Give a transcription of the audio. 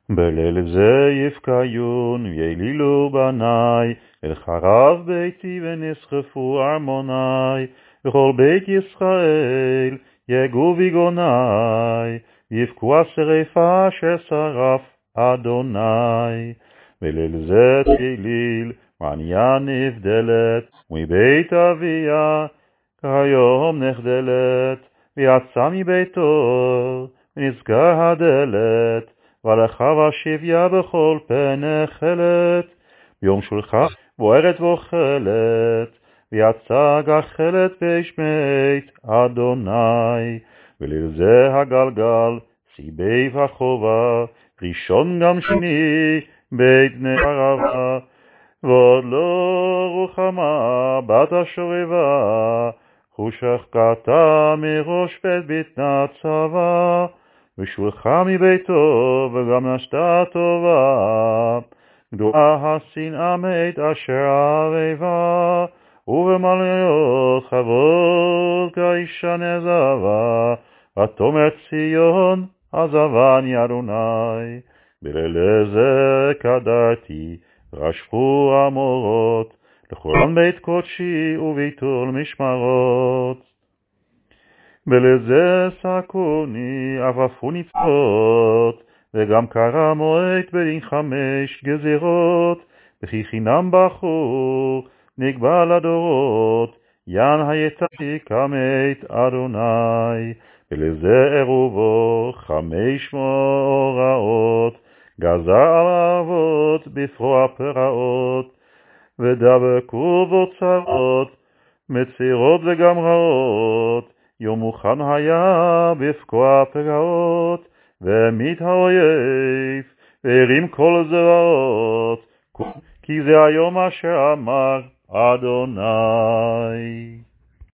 בליל זה יפקיון וילילו בני, אל חרב ביתי ונסחפו ארמוני, וכל בית ישראל יגעו בגוני, ויבכו השרפה אשר שרף אדוני. בליל זה תהיליל מעניה נבדלת, ומבית אביה כהיום נחדלת, ויצא מביתו ונסגר הדלת, והלכה ושביה בכל פנחלת, ביום שולחה בוערת ואוכלת, ויצא גחלת בשמית אדוני. בליל זה הגלגל סיבי וחובה, ראשון גם שני בית בני ערבה, ועוד לא רוחמה בת השובבה, ושחקתה מראש בית בטנה צבא, ושולחה מביתו וגם נשתה טובה, גדולה השנאה מת אשר ערבה, ובמלאו כבוד כאישה נעזבה, ותאמר ציון עזבני אדוני. בליל זה קדרתי רשפו המורות, לכולן בית קודשי וביטול משמרות. בליל זה סקוני עפפו ניצות, וגם קרא מועד בדין 5 גזירות, וכי חינם בחור נקבע לדורות, ין היצאתי כמת אדוני. בליל זה ערובו 5 מאורעות, גזר על האבות בפרוע פרעות, ודבקו בו צרות, מצירות וגם רעות, יום מוכן היה בפקוע פרעות, והמית האויב, והרים כל זרועות, כי זה היום אשר אמר אדוני.